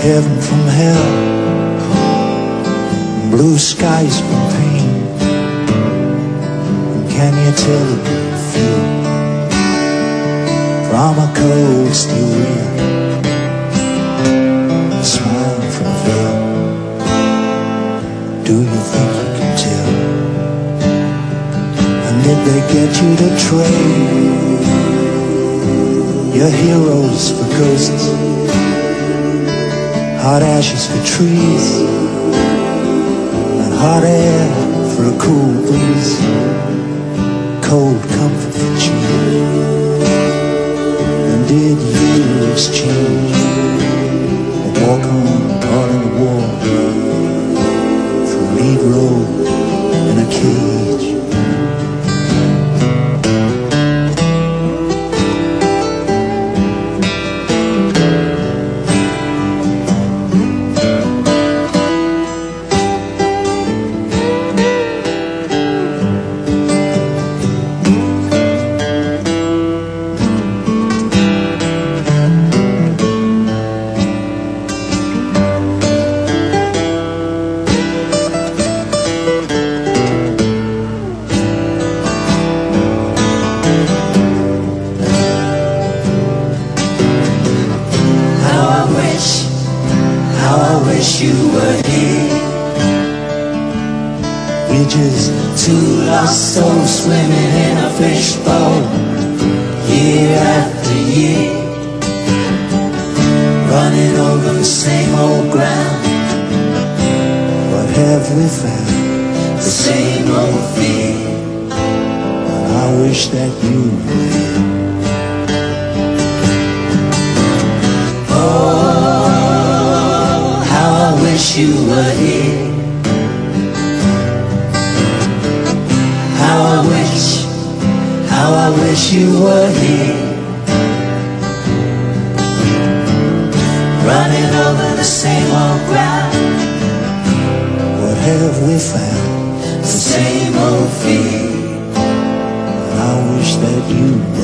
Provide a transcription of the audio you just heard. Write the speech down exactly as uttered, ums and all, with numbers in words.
heaven from hell, blue skies from pain. And can you tell the feel from a cold steel wind, a smile from a veil? Do you think you can tell? And did they get you to trade your heroes for ghosts, hot ashes for trees, and hot air for a cool breeze, cold comfort for change? And did you exchange a walk-on part of the war for a lead role in a cage? You were here. We're just two lost souls swimming in a fishbowl, year after year, running over the same old ground. What have we found? The same old fear. And I wish that you were here. You were here. How I wish, how I wish you were here, running over the same old ground. What have we found? The same old fear. And I wish that you were